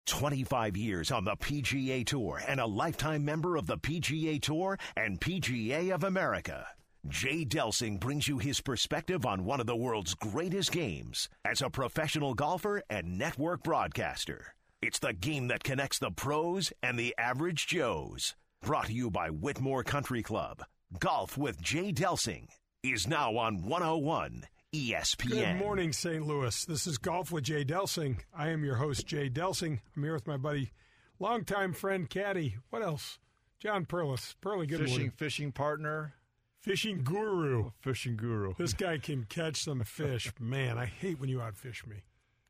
25 years on the PGA Tour and a lifetime member of the PGA Tour and PGA of America. Jay Delsing brings you his perspective on one of the world's greatest games as a professional golfer and network broadcaster. It's the game that connects the pros and the average Joes. Brought to you by Whitmore Country Club. Golf with Jay Delsing is now on 101 ESPN. Good morning, St. Louis. This is Golf with Jay Delsing. I am your host, Jay Delsing. I'm here with my buddy, longtime friend, caddy. What else? John Perlis. Pearly, good morning. Fishing partner. Fishing guru. Fishing guru. This guy can catch some fish. Man, I hate when you outfish me.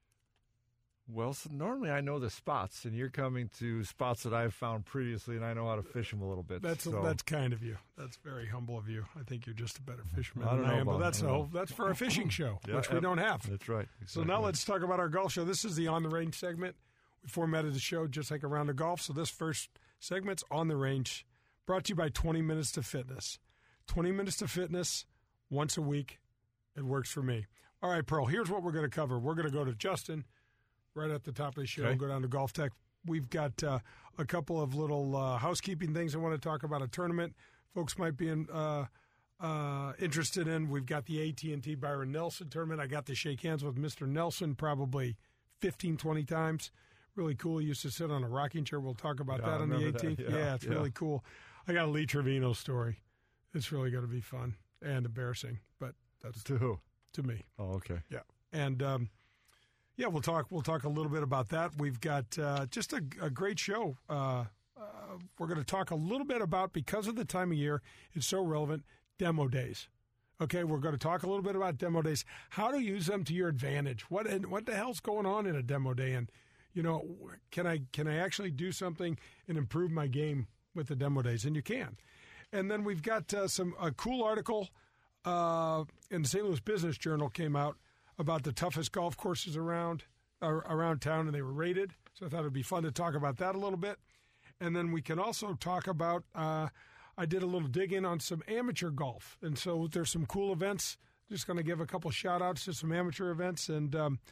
Well, so normally I know the spots, and you're coming to spots that I've found previously, and I know how to fish them a little bit. That's kind of you. That's very humble of you. I think you're just a better fisherman I don't than I know am. about But that's for a fishing show, which we don't have. That's right. Exactly. So now let's talk about our golf show. This is the On the Range segment. We formatted the show just like a round of golf. So this first segment's On the Range, brought to you by 20 Minutes to Fitness. 20 Minutes to Fitness, once a week. It works for me. All right, Pearl, here's what we're going to cover. We're going to go to Justin right at the top of the show and go down to Golf Tech. We've got a couple of little housekeeping things I want to talk about. A tournament folks might be interested in. We've got the AT&T Byron Nelson tournament. I got to shake hands with Mr. Nelson probably 15, 20 times. Really cool. He used to sit on a rocking chair. We'll talk about that on the 18th. Yeah, it's really cool. I got a Lee Trevino story. It's really going to be fun and embarrassing, but that's to who? To me. Oh, okay. Yeah, and we'll talk a little bit about that. We've got just a great show. We're going to talk a little bit about, because of the time of year, it's so relevant, demo days. Okay, we're going to talk a little bit about demo days, how to use them to your advantage. What the hell's going on in a demo day, and can I actually do something and improve my game with the demo days? And you can. And then we've got a cool article in the St. Louis Business Journal came out about the toughest golf courses around town, and they were rated. So I thought it would be fun to talk about that a little bit. And then we can also talk about, I did a little dig-in on some amateur golf. And so there's some cool events. Just going to give a couple shout-outs to some amateur events. And,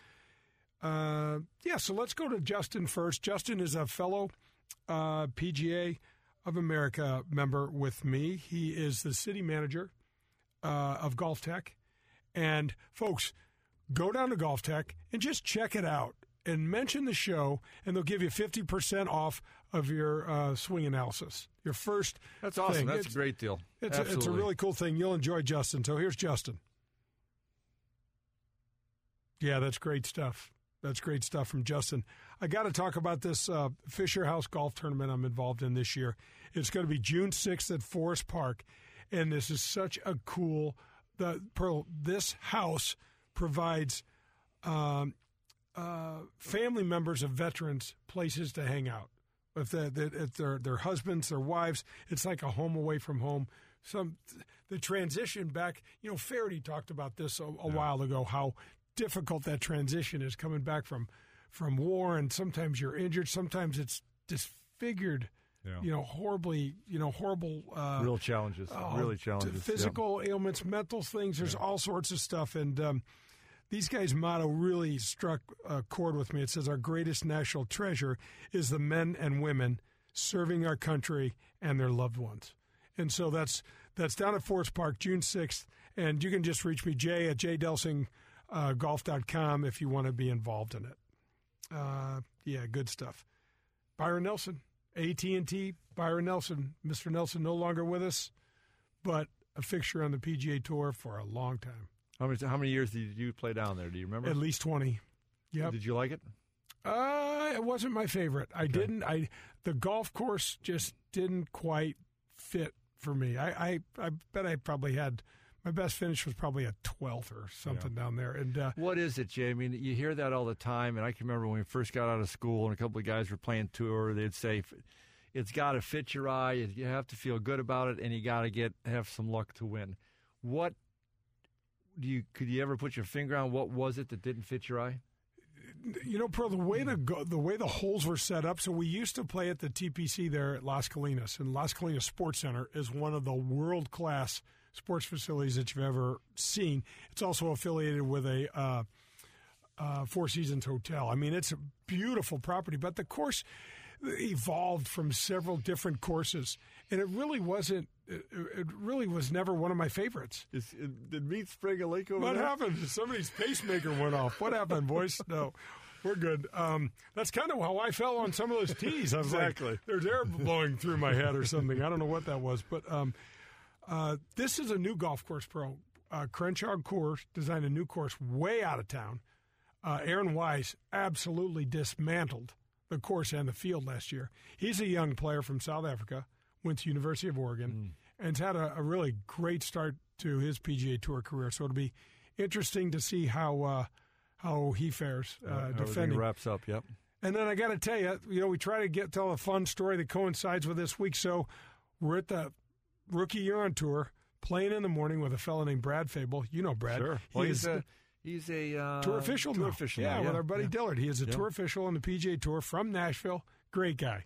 so let's go to Justin first. Justin is a fellow PGA of America member with me. He is the city manager of Golf Tech. And, folks, go down to Golf Tech and just check it out and mention the show, and they'll give you 50% off of your swing analysis. Your first That's awesome. thing. That's a great deal. It's a really cool thing. You'll enjoy Justin. So here's Justin. Yeah, that's great stuff. That's great stuff from Justin. I got to talk about this Fisher House golf tournament I'm involved in this year. It's going to be June 6th at Forest Park, and this is such a cool Pearl, this house provides family members of veterans places to hang out. If their husbands, their wives, it's like a home away from home. The transition back, Faraday talked about this a while ago, how difficult that transition is coming back from war, and sometimes you're injured, sometimes it's disfigured. Horribly, horrible. Real challenges. Really challenges. Physical ailments, mental things. There's all sorts of stuff. And these guys' motto really struck a chord with me. It says, our greatest national treasure is the men and women serving our country and their loved ones. And so that's down at Forest Park, June 6th. And you can just reach me, Jay, at jdelsinggolf.com if you want to be involved in it. Good stuff. Byron Nelson. AT&T, Byron Nelson. Mr. Nelson no longer with us, but a fixture on the PGA Tour for a long time. How many years did you play down there? Do you remember? At least 20. Yep. Did you like it? It wasn't my favorite. The golf course just didn't quite fit for me. I bet I probably had, my best finish was probably a 12th or something down there. And what is it, Jay? I mean, you hear that all the time, and I can remember when we first got out of school and a couple of guys were playing tour, they'd say, it's got to fit your eye, you have to feel good about it, and you got to have some luck to win. Could you ever put your finger on what was it that didn't fit your eye? Pearl, the way the holes were set up, so we used to play at the TPC there at Las Colinas, and Las Colinas Sports Center is one of the world-class sports facilities that you've ever seen. It's also affiliated with a Four Seasons Hotel. I mean, it's a beautiful property, but the course evolved from several different courses, and it really wasn't. It really was never one of my favorites. Did meat spring a lake over What there? happened? Somebody's pacemaker went off. What happened, boys? No, we're good. That's kind of how I fell on some of those tees. I was Exactly. like, there's air blowing through my head or something. I don't know what that was, but this is a new golf course pro. Crenshaw Course designed a new course way out of town. Aaron Wise absolutely dismantled the course and the field last year. He's a young player from South Africa, went to University of Oregon, and has had a really great start to his PGA Tour career. So it'll be interesting to see how he fares defending. Everything wraps up, yep. And then I got to tell you, we try to tell a fun story that coincides with this week. So we're at the Rookie Year on Tour, playing in the morning with a fellow named Brad Fable. You know Brad. Sure. He's a tour official now. Yeah, with our buddy Dillard. He is a tour official on the PGA Tour from Nashville. Great guy.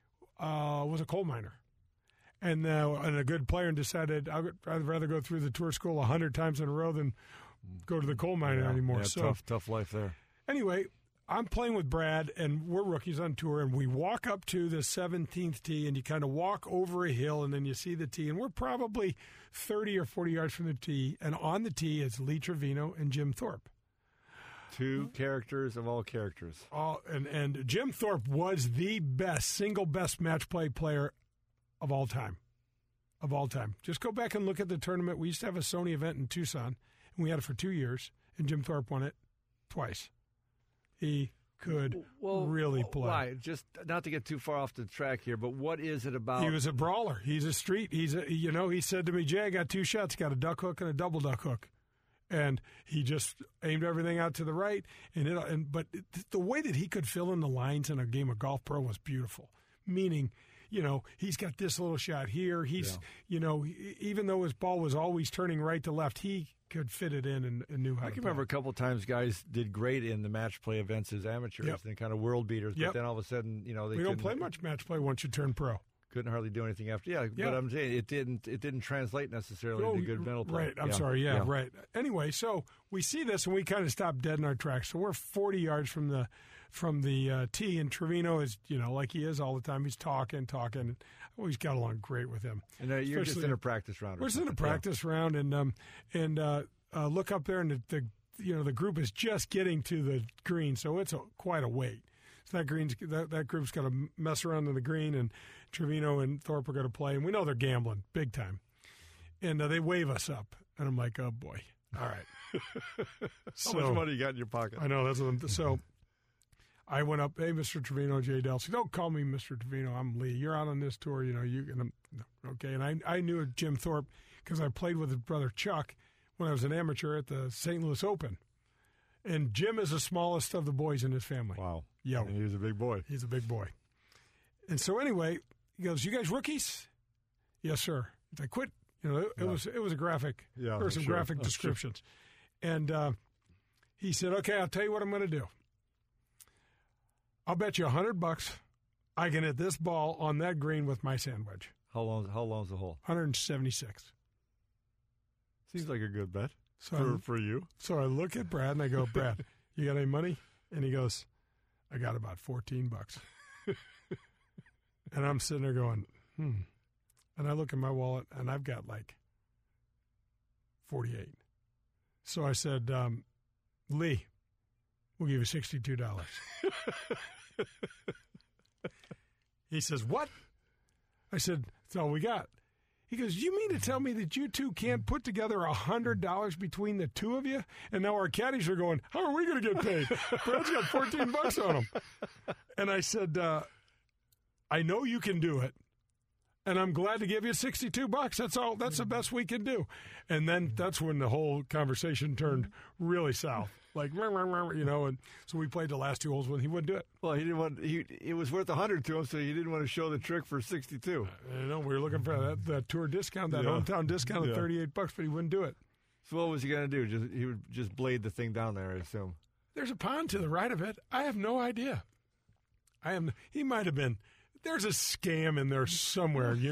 Was a coal miner. And a good player, and decided I'd rather go through the tour school 100 times in a row than go to the coal miner anymore. Yeah, so tough life there. Anyway, I'm playing with Brad, and we're rookies on tour, and we walk up to the 17th tee, and you kind of walk over a hill, and then you see the tee, and we're probably 30 or 40 yards from the tee, and on the tee is Lee Trevino and Jim Thorpe. Two characters of all characters. And Jim Thorpe was the single best match play player of all time. Of all time. Just go back and look at the tournament. We used to have a Sony event in Tucson, and we had it for 2 years, and Jim Thorpe won it twice. He could really play. Why? Just not to get too far off the track here, but what is it about? He was a brawler. He's a street. He said to me, Jay, I got two shots. Got a duck hook and a double duck hook. And he just aimed everything out to the right. But the way that he could fill in the lines in a game of golf pro was beautiful. Meaning, he's got this little shot here. Even though his ball was always turning right to left, he could fit it in and knew how to play. I can remember a couple of times guys did great in the match play events as amateurs and kind of world beaters, but then all of a sudden, they don't play much match play once you turn pro. Couldn't hardly do anything after. Yeah, but I'm saying it didn't translate necessarily to good mental play. Right. I'm sorry. Right. Anyway, so we see this and we kind of stop dead in our tracks. So we're 40 yards from the tee, and Trevino is, like he is all the time. He's talking. I always got along great with him. And you're just in a practice round. We're just in a practice round, and look up there, and the group is just getting to the green, so it's quite a wait. So that group's got to mess around on the green, and Trevino and Thorpe are going to play, and we know they're gambling big time. And they wave us up, and I'm like, oh boy, all right. How much money you got in your pocket? I know that's what so. I went up, hey, Mr. Trevino, Jay Delsing. Don't call me Mr. Trevino. I'm Lee. You're out on this tour, okay. And I knew Jim Thorpe because I played with his brother Chuck when I was an amateur at the St. Louis Open. And Jim is the smallest of the boys in his family. Wow. Yeah. He was a big boy. He's a big boy. And so anyway, he goes, you guys rookies? Yes, sir. I quit. It was a graphic. Yeah, there were some graphic descriptions. Sure. And he said, okay, I'll tell you what I'm going to do. I'll bet you $100 I can hit this ball on that green with my sand wedge. How long's the hole? 176. Seems like a good bet for you. So I look at Brad and I go, Brad, you got any money? And he goes, I got about $14. And I'm sitting there going, And I look at my wallet and I've got like 48. So I said, Lee, we'll give you $62. He says, what? I said, that's all we got. He goes, you mean to tell me that you two can't put together $100 between the two of you? And now our caddies are going, how are we going to get paid? Brad's got $14 on him. And I said, I know you can do it. And I'm glad to give you $62. That's all. That's the best we can do. And then that's when the whole conversation turned really south. Like, and so we played the last two holes when he wouldn't do it. Well, he didn't want. It was worth $100 to him, so he didn't want to show the trick for $62. We were looking for that tour discount, that hometown discount of $38, but he wouldn't do it. So what was he going to do? He would just blade the thing down there, I assume. There's a pond to the right of it. I have no idea. He might have been. There's a scam in there somewhere. He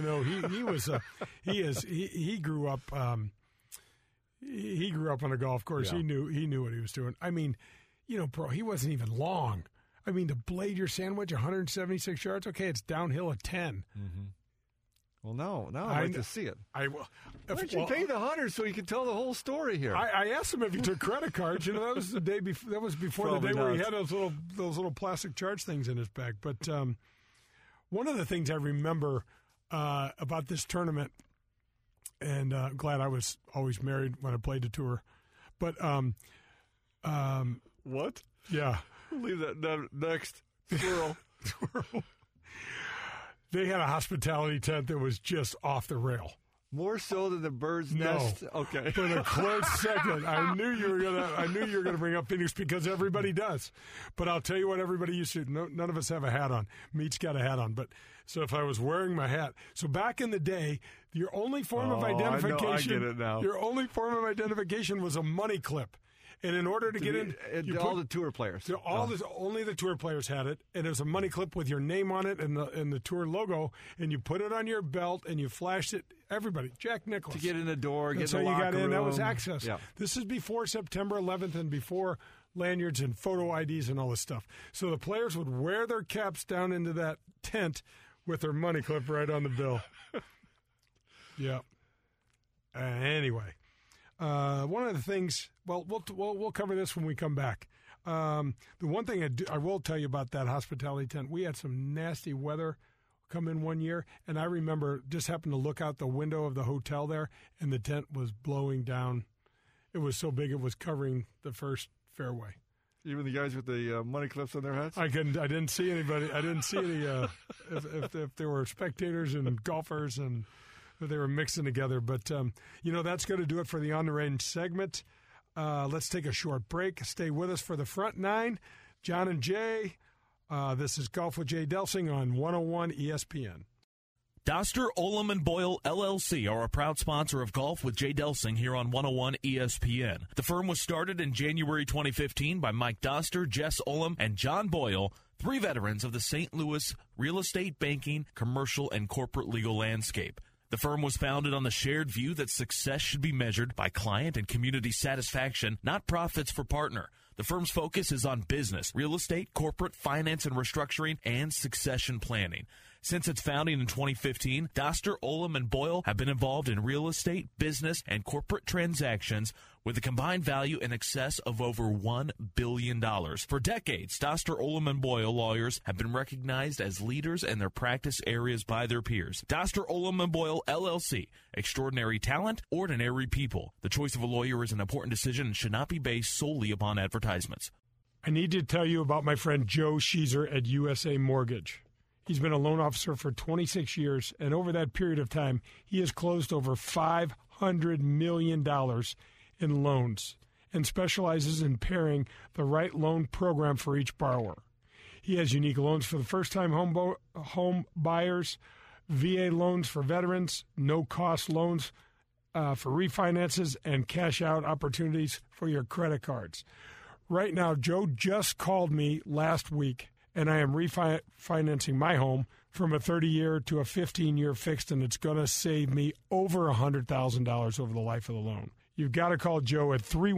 grew up. He grew up on a golf course. Yeah. He knew what he was doing. I mean, bro, he wasn't even long. I mean, to blade your sandwich 176 yards, okay, it's downhill at 10. Mm-hmm. Well, no, I'd like to see it. Why don't you pay the $100 so you can tell the whole story here? I asked him if he took credit cards. That was the day before. That was before the day where he had those little plastic charge things in his bag. But one of the things I remember about this tournament, and I'm glad I was always married when I played the tour. But what? Yeah, leave that next squirrel. They had a hospitality tent that was just off the rail. More so than the bird's nest. Okay. For the close second, I knew you were gonna bring up Phoenix because everybody does. But I'll tell you what, everybody used to. None of us have a hat on. Meat's got a hat on. But so if I was wearing my hat, so back in the day, your only form of identification. I get it now. Your only form of identification was a money clip. And in order to get in, all the tour players. Only the tour players had it, and it was a money clip with your name on it and the tour logo, and you put it on your belt and you flashed it. Everybody, Jack Nicklaus, to get in the door, get in the locker room. So you got in. That was access. Yeah. This is before September 11th and before lanyards and photo IDs and all this stuff. So the players would wear their caps down into that tent with their money clip right on the bill. Yeah. Anyway. One of the things, well, we'll cover this when we come back. The one thing I will tell you about that hospitality tent, we had some nasty weather come in one year, and I remember just happened to look out the window of the hotel there, and the tent was blowing down. It was so big it was covering the first fairway. Even the guys with the money clips on their hats? I didn't see anybody. I didn't see any if there were spectators and golfers and they were mixing together. But, that's going to do it for the On the Range segment. Let's take a short break. Stay with us for the front nine. John and Jay, this is Golf with Jay Delsing on 101 ESPN. Doster, Ullom & Boyle, LLC are a proud sponsor of Golf with Jay Delsing here on 101 ESPN. The firm was started in January 2015 by Mike Doster, Jess Ullom, and John Boyle, three veterans of the St. Louis real estate, banking, commercial, and corporate legal landscape. The firm was founded on the shared view that success should be measured by client and community satisfaction, not profits for partner. The firm's focus is on business, real estate, corporate, finance and restructuring, and succession planning. Since its founding in 2015, Doster, Ullom & Boyle have been involved in real estate, business, and corporate transactions with a combined value in excess of over $1 billion. For decades, Doster, Ullom & Boyle lawyers have been recognized as leaders in their practice areas by their peers. Doster, Ullom & Boyle, LLC. Extraordinary talent, ordinary people. The choice of a lawyer is an important decision and should not be based solely upon advertisements. I need to tell you about my friend Joe Sheezer at USA Mortgage. He's been a loan officer for 26 years, and over that period of time, he has closed over $500 million in loans and specializes in pairing the right loan program for each borrower. He has unique loans for the first-time home buyers, VA loans for veterans, no-cost loans for refinances, and cash-out opportunities for your credit cards. Right now, Joe just called me last week, and I am refinancing my home from a 30-year to a 15-year fixed, and it's going to save me over $100,000 over the life of the loan. You've got to call Joe at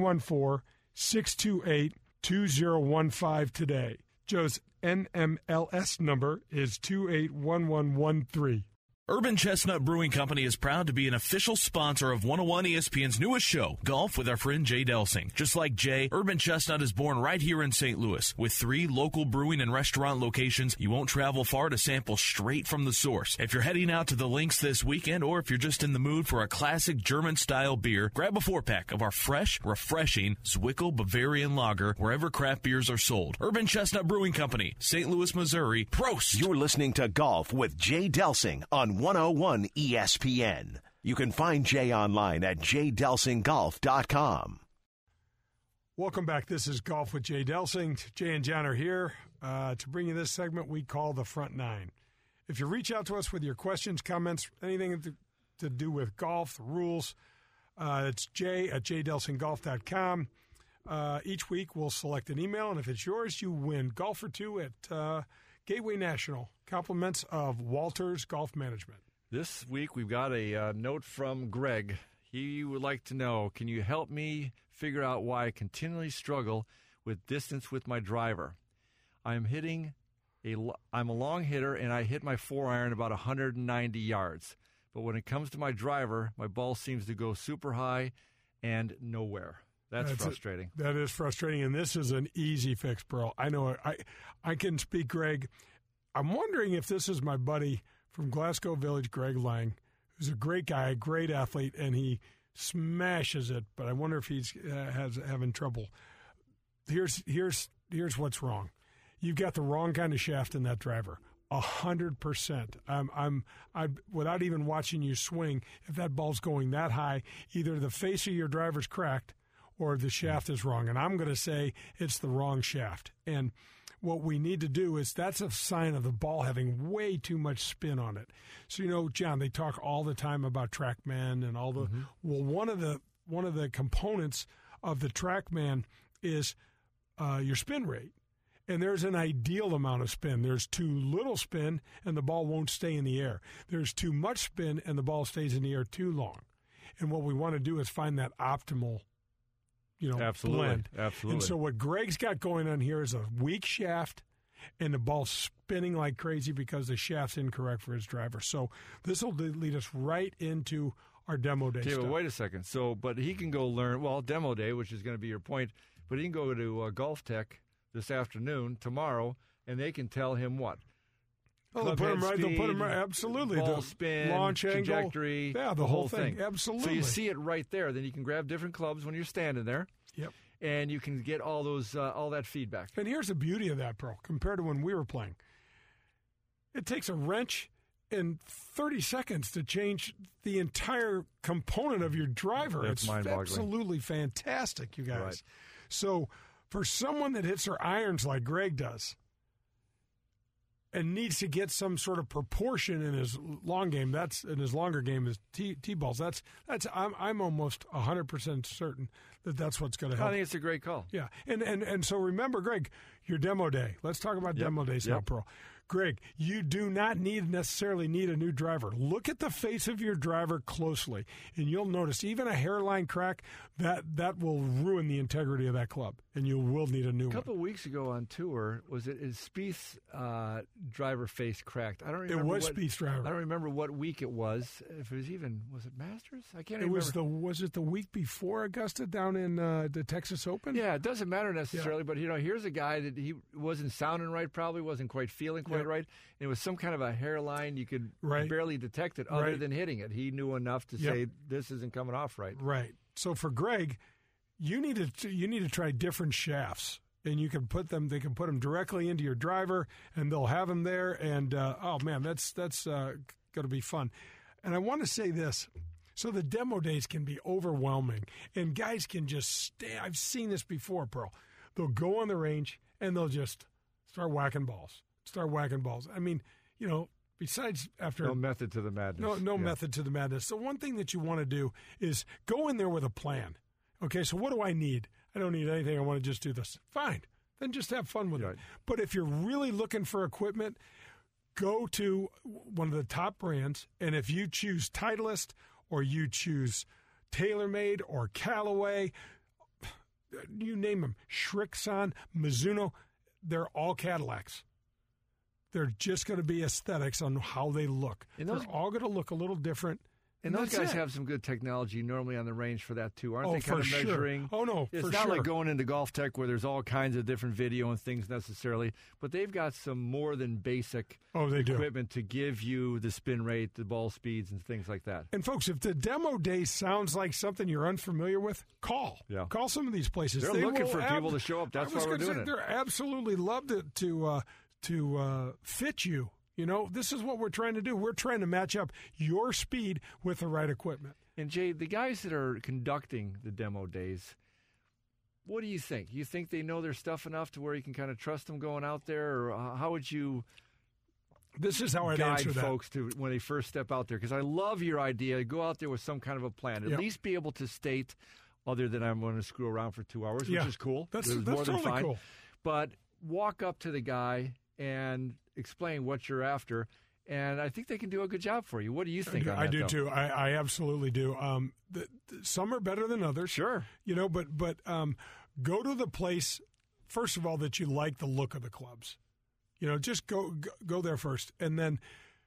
314-628-2015 today. Joe's NMLS number is 281113. Urban Chestnut Brewing Company is proud to be an official sponsor of 101 ESPN's newest show, Golf with our friend Jay Delsing. Just like Jay, Urban Chestnut is born right here in St. Louis. With 3 local brewing and restaurant locations, you won't travel far to sample straight from the source. If you're heading out to the links this weekend, or if you're just in the mood for a classic German-style beer, grab a 4-pack of our fresh, refreshing Zwickel Bavarian Lager wherever craft beers are sold. Urban Chestnut Brewing Company, St. Louis, Missouri. Prost! You're listening to Golf with Jay Delsing on 101 ESPN. You can find Jay online at jdelsinggolf.com. Welcome back. This is Golf with Jay Delsing. Jay and John are here to bring you this segment we call the Front Nine. If you reach out to us with your questions, comments, anything to do with golf, the rules, it's jay at jdelsinggolf.com. Each week we'll select an email, and if it's yours, you win golf for 2 at Gateway National. Compliments of Walters Golf Management. This week we've got a note from Greg. He would like to know, can you help me figure out why I continually struggle with distance with my driver. I'm a long hitter, and I hit my 4-iron about 190 yards. But when it comes to my driver, my ball seems to go super high and nowhere. That's frustrating. That is frustrating, and this is an easy fix, Pearl. I know I can speak, Greg. I'm wondering if this is my buddy from Glasgow Village, Greg Lang, who's a great guy, a great athlete, and he smashes it, but I wonder if he's having trouble. Here's what's wrong. You've got the wrong kind of shaft in that driver. 100%. I'm without even watching you swing, if that ball's going that high, either the face of your driver's cracked or the shaft is wrong. And I'm going to say it's the wrong shaft. And what we need to do is that's a sign of the ball having way too much spin on it. So, John, they talk all the time about TrackMan and all the well, one of the components of the TrackMan is your spin rate. And there's an ideal amount of spin. There's too little spin, and the ball won't stay in the air. There's too much spin, and the ball stays in the air too long. And what we want to do is find that optimal, blend. Absolutely. And so what Greg's got going on here is a weak shaft, and the ball's spinning like crazy because the shaft's incorrect for his driver. So this will lead us right into our demo day stuff. But wait a second. But he can go learn, demo day, which is going to be your point, but he can go to Golf Tech this afternoon, tomorrow, and they can tell him what? They'll put him right, absolutely. Ball spin, launch trajectory, angle. Yeah, the whole thing. Absolutely. So you see it right there. Then you can grab different clubs when you're standing there. Yep. And you can get all that feedback. And here's the beauty of that, Pro, compared to when we were playing. It takes a wrench in 30 seconds to change the entire component of your driver. That's mind-boggling. It's absolutely fantastic, you guys. Right. So for someone that hits their irons like Greg does and needs to get some sort of proportion in his long game, that's in his longer game is T-balls. I'm almost 100% certain that that's what's going to help. I think it's a great call. Yeah, and so remember, Greg, your demo day. Let's talk about demo days now, Pro. Greg, you do not necessarily need a new driver. Look at the face of your driver closely, and you'll notice even a hairline crack, that will ruin the integrity of that club, and you will need a new one. A couple of weeks ago on tour, is Spieth's driver face cracked? I don't remember. It was Spieth's driver. I don't remember what week it was. If it was was it Masters? I can't remember. Was it the week before Augusta down in the Texas Open? Yeah, it doesn't matter necessarily, but here's a guy that he wasn't sounding right, probably wasn't quite feeling quite right. It was some kind of a hairline. You could barely detect it other than hitting it. He knew enough to say this isn't coming off right. Right. So for Greg, you need to try different shafts, and you can put them. They can put them directly into your driver, and they'll have them there. And that's going to be fun. And I want to say this. So the demo days can be overwhelming, and guys can just stay. I've seen this before, Pearl. They'll go on the range, and they'll just start whacking balls. I mean, besides after... No method to the madness. No method to the madness. So one thing that you want to do is go in there with a plan. Okay, so what do I need? I don't need anything. I want to just do this. Fine. Then just have fun with it. But if you're really looking for equipment, go to one of the top brands, and if you choose Titleist or you choose TaylorMade or Callaway, you name them, Srixon, Mizuno, they're all Cadillacs. They're just going to be aesthetics on how they look. They're all going to look a little different. And those guys have some good technology normally on the range for that, too. Aren't they kind of measuring? Oh, no, it's not like going into Golf Tech where there's all kinds of different video and things necessarily, but they've got some more than basic equipment to give you the spin rate, the ball speeds, and things like that. And, folks, if the demo day sounds like something you're unfamiliar with, call. Yeah. Call some of these places. They're looking for people to show up. That's why we're doing it. They're absolutely love to fit you. This is what we're trying to do. We're trying to match up your speed with the right equipment. And, Jay, the guys that are conducting the demo days, what do you think? You think they know their stuff enough to where you can kind of trust them going out there? Or how would you guide folks to when they first step out there? Because I love your idea. Go out there with some kind of a plan. At least be able to state, other than I'm going to screw around for 2 hours, which is cool. That's more totally than fine. Cool. But walk up to the guy and explain what you're after, and I think they can do a good job for you. What do you think on that, I do, too. I absolutely do. Some are better than others. Sure. But go to the place first of all, that you like the look of the clubs. Just go there first, and then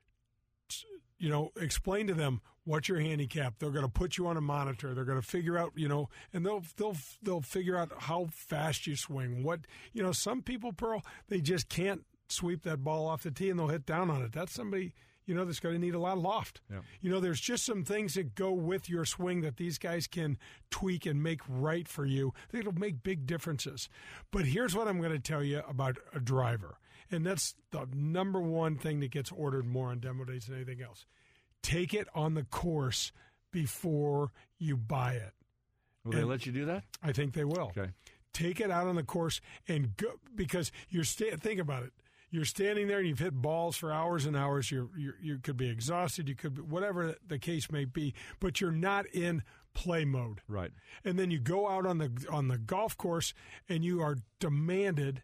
explain to them what's your handicap. They're going to put you on a monitor. They're going to figure out, and they'll figure out how fast you swing. Some people, Pearl, they just can't sweep that ball off the tee and they'll hit down on it. That's somebody, that's going to need a lot of loft. Yeah. There's just some things that go with your swing that these guys can tweak and make right for you. It'll make big differences. But here's what I'm going to tell you about a driver. And that's the number one thing that gets ordered more on demo days than anything else. Take it on the course before you buy it. Will they let you do that? I think they will. Okay. Take it out on the course and go, because think about it. You're standing there and you've hit balls for hours and hours. You could be exhausted. You could be, whatever the case may be, but you're not in play mode. Right. And then you go out on the golf course and you are demanded.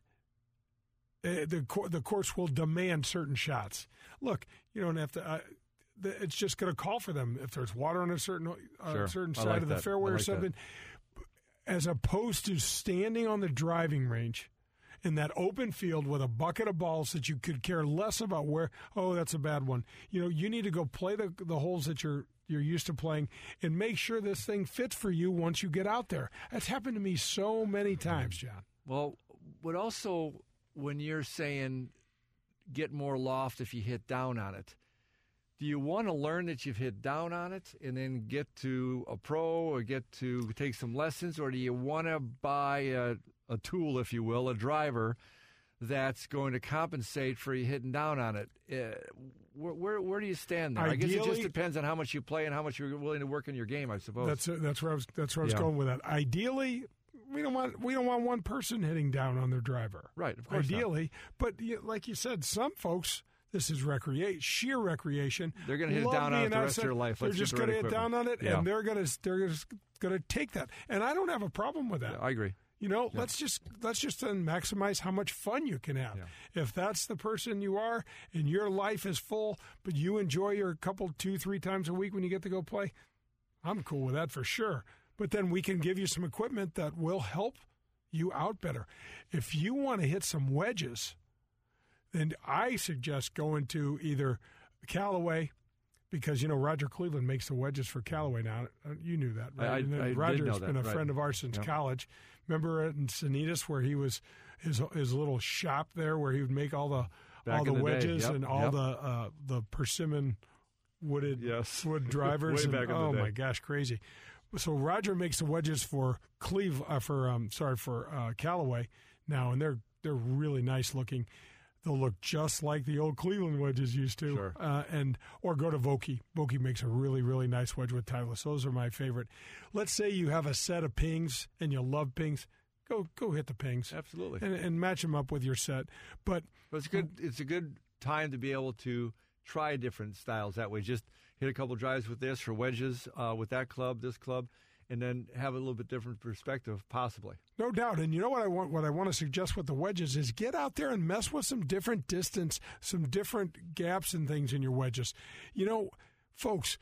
The course will demand certain shots. Look, you don't have to. It's just going to call for them if there's water on a certain side of the fairway or something, as opposed to standing on the driving range in that open field with a bucket of balls that you could care less about where. Oh, that's a bad one. You need to go play the holes that you're used to playing and make sure this thing fits for you once you get out there. That's happened to me so many times, John. Well, but also, when you're saying get more loft if you hit down on it, do you want to learn that you've hit down on it and then get to a pro or get to take some lessons, or do you want to buy a tool, if you will, a driver that's going to compensate for you hitting down on it? Where do you stand there? Ideally, I guess it just depends on how much you play and how much you're willing to work in your game, I suppose. That's where I was going with that. Ideally, we don't want one person hitting down on their driver. Right, of course. Ideally, but like you said, some folks, this is sheer recreation. They're going to hit down on it the rest of their life. They're just going to hit down on it, and they're going to take that. And I don't have a problem with that. Yeah, I agree. Let's just then maximize how much fun you can have. Yeah. If that's the person you are and your life is full, but you enjoy your couple 2-3 times a week when you get to go play, I'm cool with that for sure. But then we can give you some equipment that will help you out better. If you want to hit some wedges, then I suggest going to either Callaway, because, Roger Cleveland makes the wedges for Callaway now. You knew that, right? Roger has been a friend of ours since college. Remember in Sanitas where he was his little shop there where he would make all the wedges and all the persimmon wood drivers. My gosh, crazy. So Roger makes the wedges for Callaway now, and they're really nice looking. They'll look just like the old Cleveland wedges used to. Sure. Or go to Vokey. Vokey makes a really, really nice wedge with Titleist. Those are my favorite. Let's say you have a set of pings and you love pings. Go hit the pings. Absolutely. And match them up with your set. But it's good. It's a good time to be able to try different styles that way. Just hit a couple drives with this for wedges with that club, this club, and then have a little bit different perspective, possibly. No doubt. And you know what I want to suggest with the wedges is get out there and mess with some different distance, some different gaps and things in your wedges. Folks,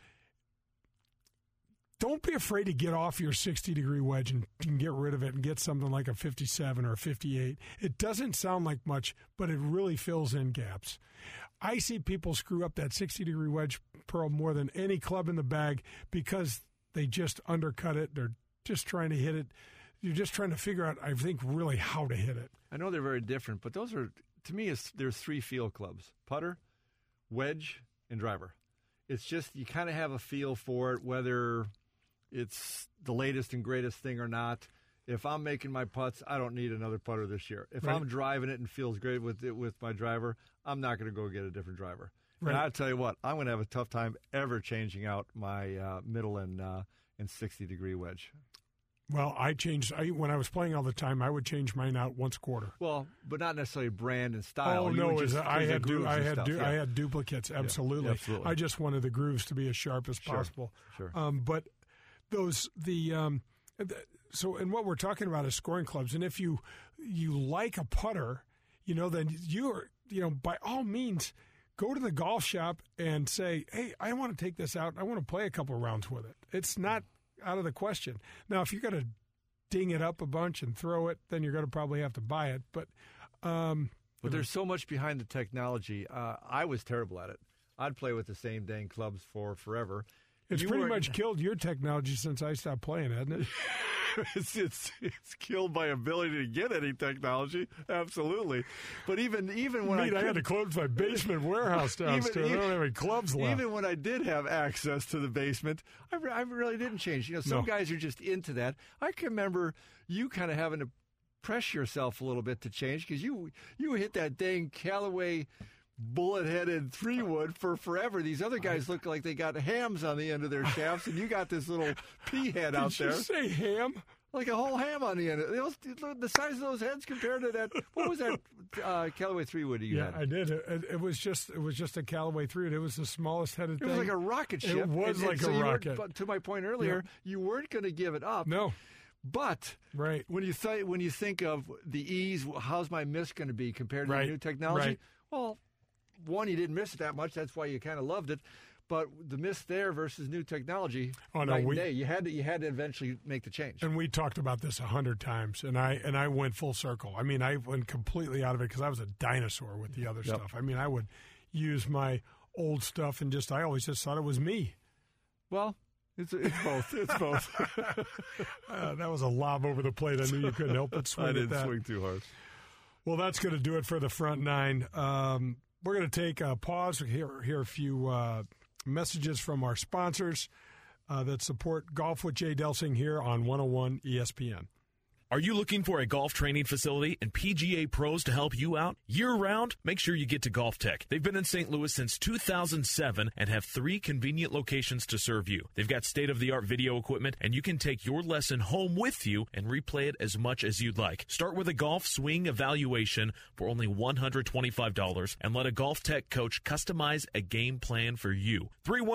don't be afraid to get off your 60-degree wedge and get rid of it and get something like a 57 or a 58. It doesn't sound like much, but it really fills in gaps. I see people screw up that 60-degree wedge, Pearl, more than any club in the bag because they just undercut it. They're just trying to hit it. You're just trying to figure out, I think, really how to hit it. I know they're very different, but those are, to me, there's 3 field clubs: putter, wedge, and driver. It's just you kind of have a feel for it, whether it's the latest and greatest thing or not. If I'm making my putts, I don't need another putter this year. If I'm driving it and feels great with it with my driver, I'm not going to go get a different driver. Right. And I'll tell you what, I'm going to have a tough time ever changing out my middle and 60-degree wedge. Well, when I was playing all the time, I would change mine out once a quarter. Well, but not necessarily brand and style. Oh, no, I had duplicates, absolutely. Yeah, absolutely. I just wanted the grooves to be as sharp as possible. Sure. But so, and what we're talking about is scoring clubs. And if you like a putter, then you're, by all means, go to the golf shop and say, hey, I want to take this out. I want to play a couple rounds with it. It's not out of the question. Now, if you got a ding it up a bunch and throw it, then you're going to probably have to buy it. But there's so much behind the technology. I was terrible at it. I'd play with the same dang clubs for forever. It's pretty much killed your technology since I stopped playing, hasn't it? It's killed my ability to get any technology. Absolutely. But even when I had to close my basement warehouse downstairs. I don't have any clubs left. Even when I did have access to the basement, I really didn't change. You know, some guys are just into that. I can remember you kind of having to press yourself a little bit to change because you hit that dang Callaway bullet-headed 3-wood for forever. These other guys look like they got hams on the end of their shafts, and you got this little pea head out there. Did you say ham? Like a whole ham on the end. The size of those heads compared to that. What was that Callaway 3-wood you had? Yeah, I did. It was just a Callaway 3-wood. It was the smallest headed thing. It was like a rocket ship. It was like a rocket. But to my point earlier, you weren't going to give it up. No. But when you think of the ease, how's my miss going to be compared to the new technology? Right. Well, one, you didn't miss it that much. That's why you kind of loved it. But the miss there versus new technology, night and day. You had to eventually make the change. And we talked about this 100 times, and I went full circle. I mean, I went completely out of it because I was a dinosaur with the other stuff. I mean, I would use my old stuff and I always just thought it was me. Well, it's both. It's both. That was a lob over the plate. I knew you couldn't help but swing. I didn't swing too hard. Well, that's going to do it for the front nine. We're going to take a pause. Hear a few messages from our sponsors that support Golf with Jay Delsing here on 101 ESPN. Are you looking for a golf training facility and PGA pros to help you out year-round? Make sure you get to Golf Tech. They've been in St. Louis since 2007 and have 3 convenient locations to serve you. They've got state-of-the-art video equipment, and you can take your lesson home with you and replay it as much as you'd like. Start with a golf swing evaluation for only $125 and let a Golf Tech coach customize a game plan for you.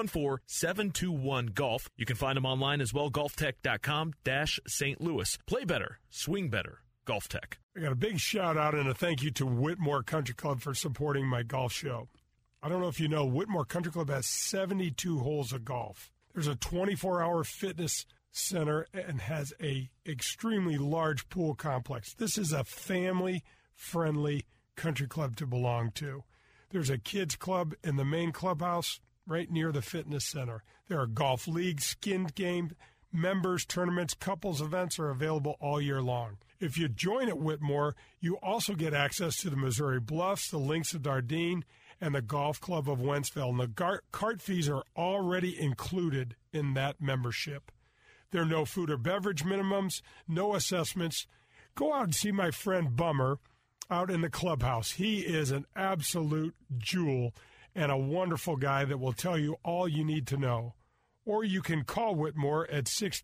314-721-GOLF. You can find them online as well, golftech.com/St. Louis. Play better. Swing better. Golf Tech. I got a big shout out and a thank you to Whitmore Country Club for supporting my golf show. I don't know if you know, Whitmore Country Club has 72 holes of golf. There's a 24-hour fitness center and has a extremely large pool complex. This is a family-friendly country club to belong to. There's a kids club in the main clubhouse right near the fitness center. There are golf leagues, skinned game, members, tournaments, couples events are available all year long. If you join at Whitmore, you also get access to the Missouri Bluffs, the Links of Dardenne, and the Golf Club of Wentzville. And the cart fees are already included in that membership. There are no food or beverage minimums, no assessments. Go out and see my friend Bummer out in the clubhouse. He is an absolute jewel and a wonderful guy that will tell you all you need to know. Or you can call Whitmore at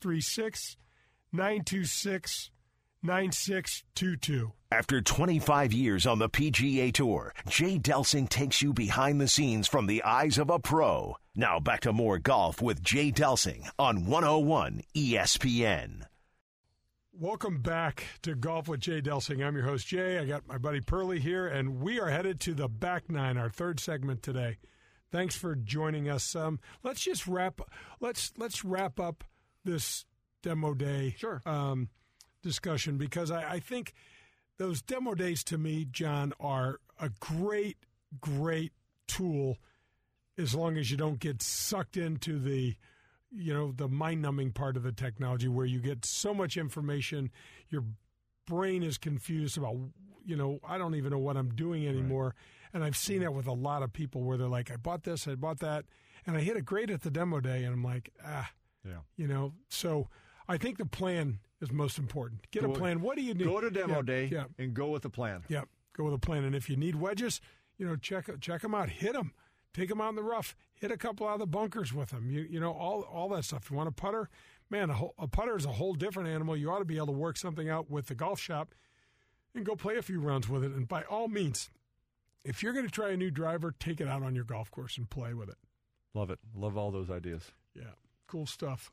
636-926-9622. After 25 years on the PGA Tour, Jay Delsing takes you behind the scenes from the eyes of a pro. Now back to more golf with Jay Delsing on 101 ESPN. Welcome back to Golf with Jay Delsing. I'm your host, Jay. I got my buddy Pearlie here, and we are headed to the back nine, our third segment today. Thanks for joining us. Let's just wrap up this demo day discussion, because I think those demo days to me, John, are a great tool as long as you don't get sucked into the mind-numbing part of the technology where you get so much information, your brain is confused about, I don't even know what I'm doing anymore. Right. And I've seen that with a lot of people where they're like, I bought this, I bought that, and I hit it great at the demo day, and I'm like, So I think the plan is most important. Get a plan. What do you need? Go to demo day and go with a plan. Yeah, go with a plan. And if you need wedges, check them out. Hit them. Take them out in the rough. Hit a couple out of the bunkers with them. All that stuff. You want a putter? Man, a putter is a whole different animal. You ought to be able to work something out with the golf shop and go play a few rounds with it. And by all means, if you're going to try a new driver, take it out on your golf course and play with it. Love it. Love all those ideas. Yeah, cool stuff.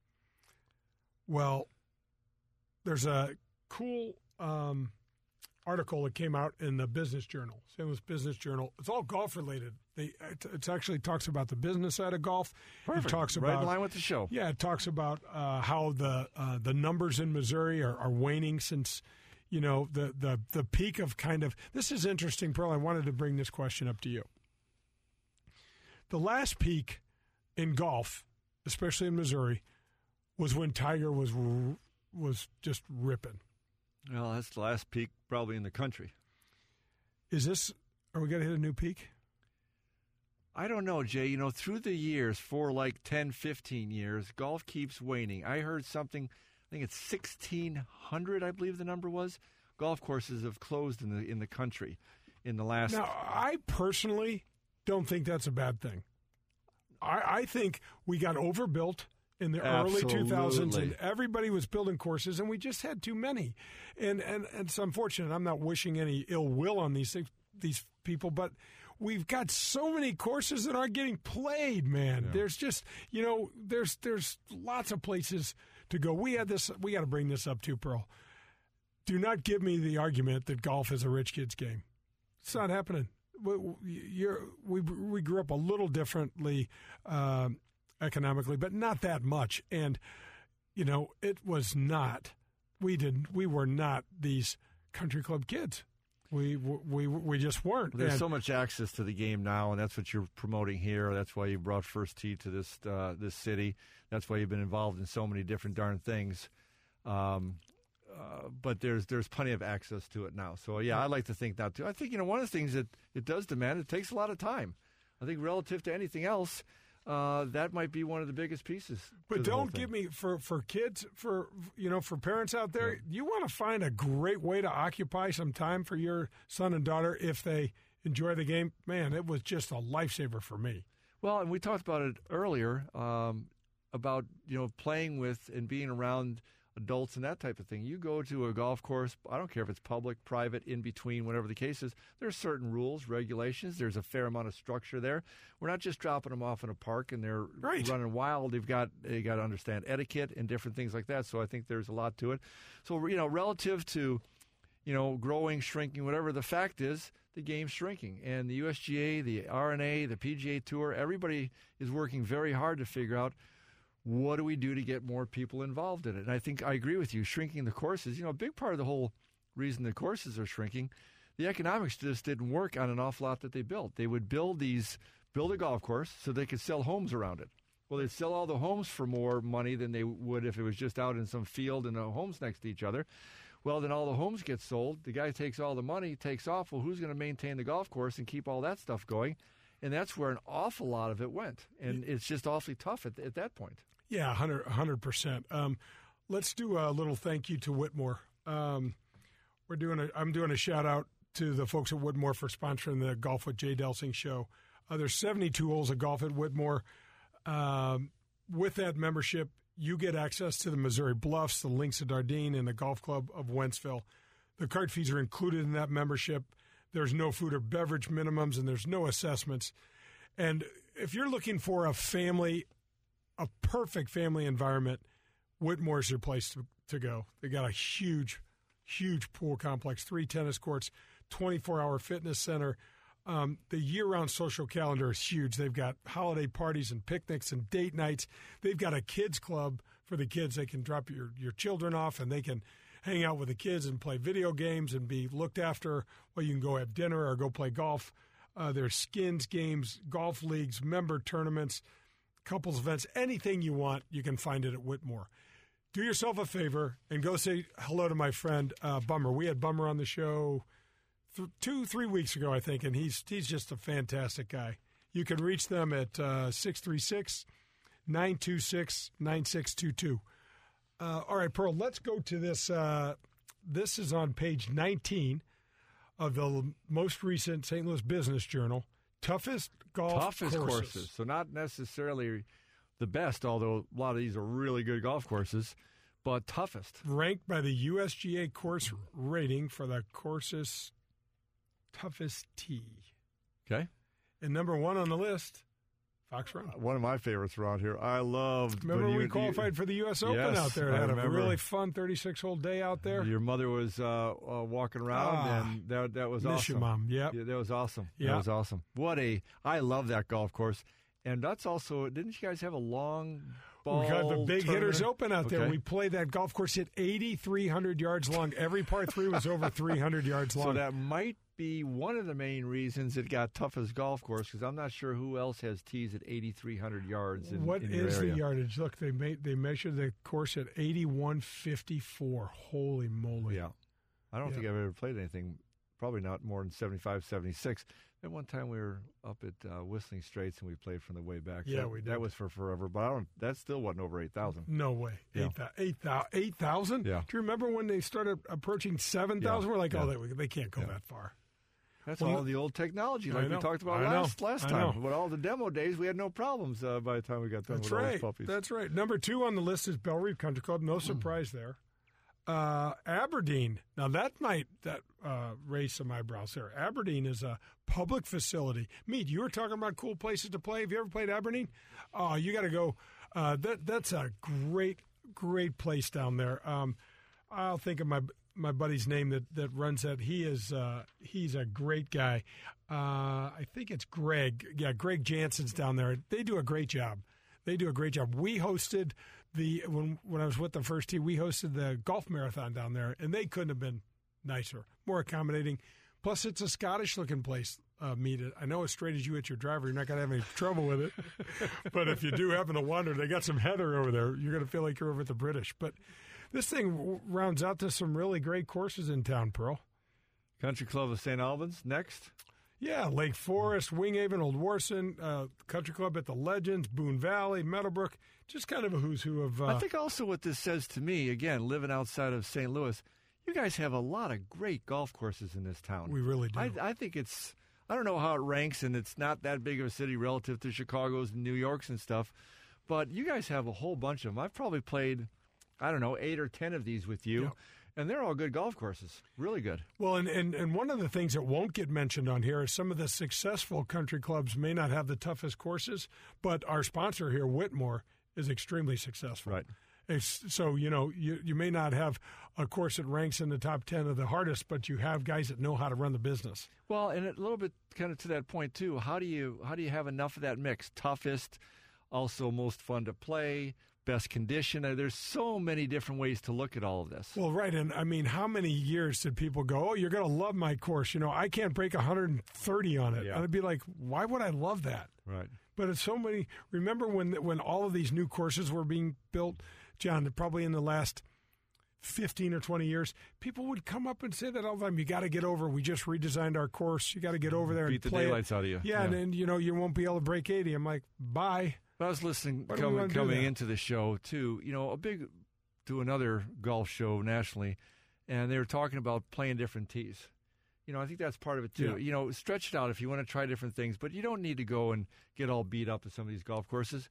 Well, there's a cool article that came out in the Business Journal, St. Louis Business Journal. It's all golf related. It actually talks about the business side of golf. Perfect. It talks about, right in line with the show. Yeah, it talks about how the numbers in Missouri are waning since, the peak of kind of. This is interesting, Pearl. I wanted to bring this question up to you. The last peak in golf, especially in Missouri, was when Tiger was just ripping. Well, that's the last peak probably in the country. Are we going to hit a new peak? I don't know, Jay. Through the years, for like 10, 15 years, golf keeps waning. I heard something, I think it's 1,600, I believe the number was, golf courses have closed in the country in the last... Now, I personally don't think that's a bad thing. I think we got overbuilt in the early 2000s, and everybody was building courses, and we just had too many. And it's unfortunate. I'm not wishing any ill will on these people, but we've got so many courses that aren't getting played, man. Yeah. There's just, there's lots of places to go. We got to bring this up too, Pearl. Do not give me the argument that golf is a rich kid's game. It's not happening. We grew up a little differently economically, but not that much. And, it was not. We were not these country club kids. We just weren't. There's so much access to the game now, and that's what you're promoting here. That's why you brought First Tee to this city. That's why you've been involved in so many different darn things. But there's plenty of access to it now. So, yeah, I like to think that, too. I think, one of the things that it does demand, it takes a lot of time. I think relative to anything else, that might be one of the biggest pieces. But don't give me, for kids, for parents out there, you want to find a great way to occupy some time for your son and daughter if they enjoy the game. Man, it was just a lifesaver for me. Well, and we talked about it earlier, about, playing with and being around adults and that type of thing. You go to a golf course, I don't care if it's public, private, in between, whatever the case is, there's certain rules, regulations, there's a fair amount of structure there. We're not just dropping them off in a park and they're running wild. They got to understand etiquette and different things like that. So I think there's a lot to it. So, relative to, growing, shrinking, whatever, the fact is the game's shrinking. And the USGA, the R&A, the PGA Tour, everybody is working very hard to figure out what do we do to get more people involved in it? And I think I agree with you. Shrinking the courses, a big part of the whole reason the courses are shrinking, the economics just didn't work on an awful lot that they built. They would build a golf course so they could sell homes around it. Well, they'd sell all the homes for more money than they would if it was just out in some field and the homes next to each other. Well, then all the homes get sold. The guy takes all the money, takes off. Well, who's going to maintain the golf course and keep all that stuff going? And that's where an awful lot of it went. And it's just awfully tough at that point. Yeah, 100%. Let's do a little thank you to Whitmore. I'm doing a shout out to the folks at Whitmore for sponsoring the Golf with Jay Delsing show. There's 72 holes of golf at Whitmore. With that membership, you get access to the Missouri Bluffs, the Links of Dardenne, and the Golf Club of Wentzville. The cart fees are included in that membership. There's no food or beverage minimums, and there's no assessments. And if you're looking for a perfect family environment, Whitmore's your place to go. They got a huge pool complex, 3 tennis courts, 24-hour fitness center. The year-round social calendar is huge. They've got holiday parties and picnics and date nights. They've got a kids club for the kids. They can drop your children off, and they can hang out with the kids and play video games and be looked after. Well, you can go have dinner or go play golf. There's skins games, golf leagues, member tournaments, couples events, anything you want, you can find it at Whitmore. Do yourself a favor and go say hello to my friend Bummer. We had Bummer on the show 2-3 weeks ago, I think, and he's just a fantastic guy. You can reach them at 636-926-9622. All right, Pearl, let's go to this. This is on page 19 of the most recent St. Louis Business Journal. Toughest courses. So not necessarily the best, although a lot of these are really good golf courses, but toughest. Ranked by the USGA course rating for the course's toughest tee. Okay. And number one on the list, Fox Run. One of my favorites around here. I loved. Remember we qualified for the U.S. Open out there. Had a really fun 36-hole day out there. Your mother was walking around, and that was miss awesome. Your mom, yep. Yeah, that was awesome. Yeah. That was awesome. I love that golf course. And that's also, didn't you guys have a long ball We got the Big tournament? Hitters Open out there. Okay. We played that golf course at 8,300 yards long. Every par 3 was over 300 yards long. So that might be one of the main reasons it got tough as golf course, because I'm not sure who else has tees at 8,300 yards in What in your is area. the yardage? Look, they measured the course at 81.54. Holy moly. Yeah. I don't think I've ever played anything, probably not more than 75, 76. At one time we were up at Whistling Straits and we played from the way back. Yeah, So we did. That was for forever, but that still wasn't over 8,000. No way. Yeah. 8,000? Yeah. Do you remember when they started approaching 7,000? Yeah. We're like, Yeah. they can't go that far. That's Well, all the old technology, I like we know. talked about I know. last I time. know. But all the demo days, we had no problems by the time we got done That's with all right. those puppies. That's right. Number 2 on the list is Belle Reeve Country Club. No surprise there. Aberdeen. Now, that might raise some eyebrows there. Aberdeen is a public facility. Mead, you were talking about cool places to play. Have you ever played Aberdeen? Oh, you got to go. That's a great place down there. I'll think of my buddy's name that runs that. He's a great guy. I think it's Greg. Yeah, Greg Jansen's down there. They do a great job. We hosted when I was with the first team, we hosted the golf marathon down there, and they couldn't have been nicer, more accommodating. Plus, it's a Scottish-looking place. I know as straight as you hit your driver, you're not going to have any trouble with it. But if you do happen to wander, they got some heather over there. You're going to feel like you're over at the British. But this thing rounds out to some really great courses in town, Pearl. Country Club of St. Albans, next. Yeah, Lake Forest, Winghaven, Old Warson, Country Club at the Legends, Boone Valley, Meadowbrook, just kind of a who's who of... I think also what this says to me, again, living outside of St. Louis, you guys have a lot of great golf courses in this town. We really do. I think it's... I don't know how it ranks, and it's not that big of a city relative to Chicago's and New York's and stuff, but you guys have a whole bunch of them. I've probably played, 8 or 10 of these with you. Yep. And they're all good golf courses, really good. Well, and one of the things that won't get mentioned on here is some of the successful country clubs may not have the toughest courses, but our sponsor here, Whitmore, is extremely successful. Right. So, you may not have a course that ranks in the top 10 of the hardest, but you have guys that know how to run the business. Well, and a little bit kind of to that point, too, how do you have enough of that mix? Toughest, also most fun to play, best condition. There's so many different ways to look at all of this. Well, right, and I mean, how many years did people go, you're going to love my course. I can't break 130 on it. Yeah. And I'd be like, why would I love that? Right. But it's so many. Remember when all of these new courses were being built, John, probably in the last 15 or 20 years, people would come up and say that all the time. You got to get over. We just redesigned our course. You got to get over there Beat and the play daylights it. out of you. Yeah, and then you won't be able to break 80. I'm like, bye. I was listening Why do we wanna do coming that? into the show too. To another golf show nationally, and they were talking about playing different tees. I think that's part of it too. Yeah. Stretch it out if you want to try different things, but you don't need to go and get all beat up at some of these golf courses.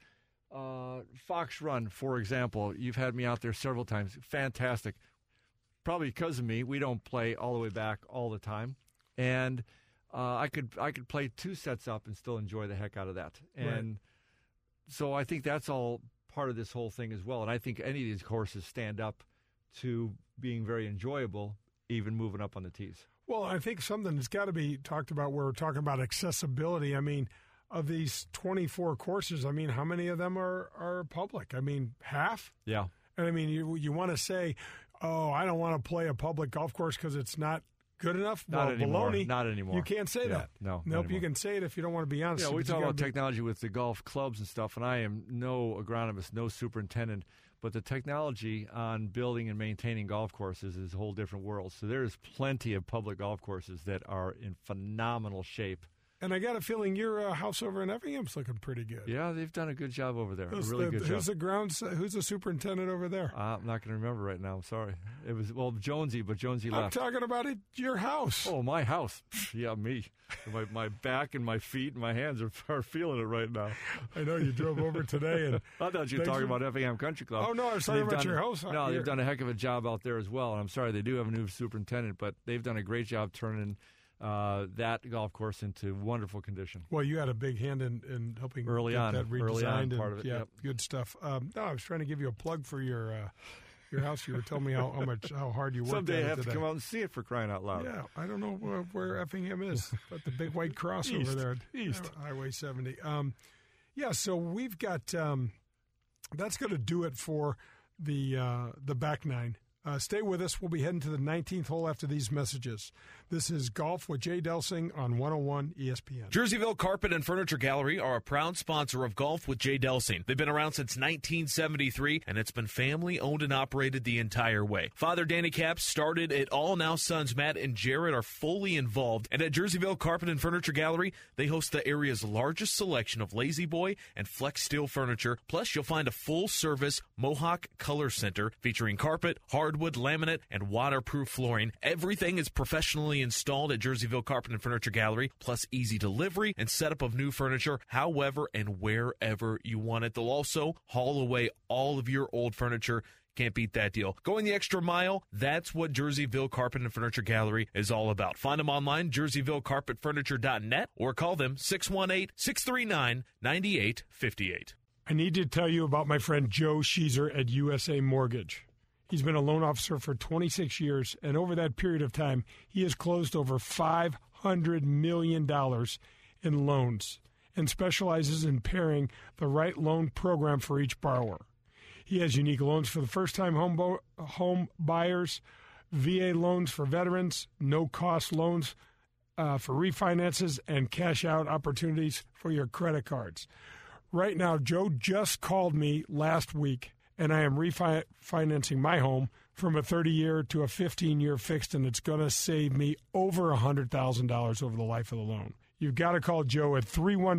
Fox Run, for example, you've had me out there several times. Fantastic. Probably because of me, we don't play all the way back all the time, and I could play 2 sets up and still enjoy the heck out of that. And so I think that's all part of this whole thing as well. And I think any of these courses stand up to being very enjoyable, even moving up on the tees. Well, I think something that's got to be talked about. We're talking about accessibility. I mean, of these 24 courses, I mean, how many of them are public? I mean, half? Yeah. And I mean, you want to say, oh, I don't want to play a public golf course because it's not good enough? Not anymore. Baloney. Not anymore. You can't say that. No. Nope, you can say it if you don't want to be honest. Yeah, we But you talk about gotta be- technology with the golf clubs and stuff, and I am no agronomist, no superintendent, but the technology on building and maintaining golf courses is a whole different world. So there's plenty of public golf courses that are in phenomenal shape. And I got a feeling your house over in Effingham's looking pretty good. Yeah, they've done a good job over there. Who's a really good job. Who's the superintendent over there? I'm not going to remember right now. I'm sorry. It was, Jonesy, but Jonesy I'm left. talking about your house. Oh, my house. Yeah, me. My back and my feet and my hands are feeling it right now. I know you drove over today. And I thought you were talking about Effingham Country Club. Oh, no, I was talking about your house. No, they've done a heck of a job out there as well. And I'm sorry, they do have a new superintendent, but they've done a great job turning that golf course into wonderful condition. Well, you had a big hand in helping early get on, that redesigned. early on and, part of it. Yeah, Yep. good stuff. No, I was trying to give you a plug for your house. You were telling me how hard you worked. Someday at I it have to today. come out and see it, for crying out loud. Yeah, I don't know where Effingham is, but the big white cross over there, East. Highway 70. Yeah, so we've got that's going to do it for the back nine. Stay with us. We'll be heading to the 19th hole after these messages. This is Golf with Jay Delsing on 101 ESPN. Jerseyville Carpet and Furniture Gallery are a proud sponsor of Golf with Jay Delsing. They've been around since 1973, and it's been family-owned and operated the entire way. Father Danny Capps started it all. Now sons Matt and Jared are fully involved. And at Jerseyville Carpet and Furniture Gallery, they host the area's largest selection of Lazy Boy and Flex Steel furniture. Plus, you'll find a full-service Mohawk Color Center featuring carpet, hardwood, laminate, and waterproof flooring. Everything is professionally installed at Jerseyville Carpet and Furniture Gallery, plus easy delivery and setup of new furniture however and wherever you want it. They'll also haul away all of your old furniture. Can't beat that deal. Going the extra mile, that's what Jerseyville Carpet and Furniture Gallery is all about. Find them online, jerseyvillecarpetfurniture.net, or call them 618-639-9858. I need to tell you about my friend Joe Sheezer at USA Mortgage. He's been a loan officer for 26 years, and over that period of time, he has closed over $500 million in loans and specializes in pairing the right loan program for each borrower. He has unique loans for the first-time home buyers, VA loans for veterans, no-cost loans for refinances, and cash-out opportunities for your credit cards. Right now, Joe just called me last week, and I am refinancing my home from a 30-year to a 15-year fixed, and it's going to save me over $100,000 over the life of the loan. You've got to call Joe at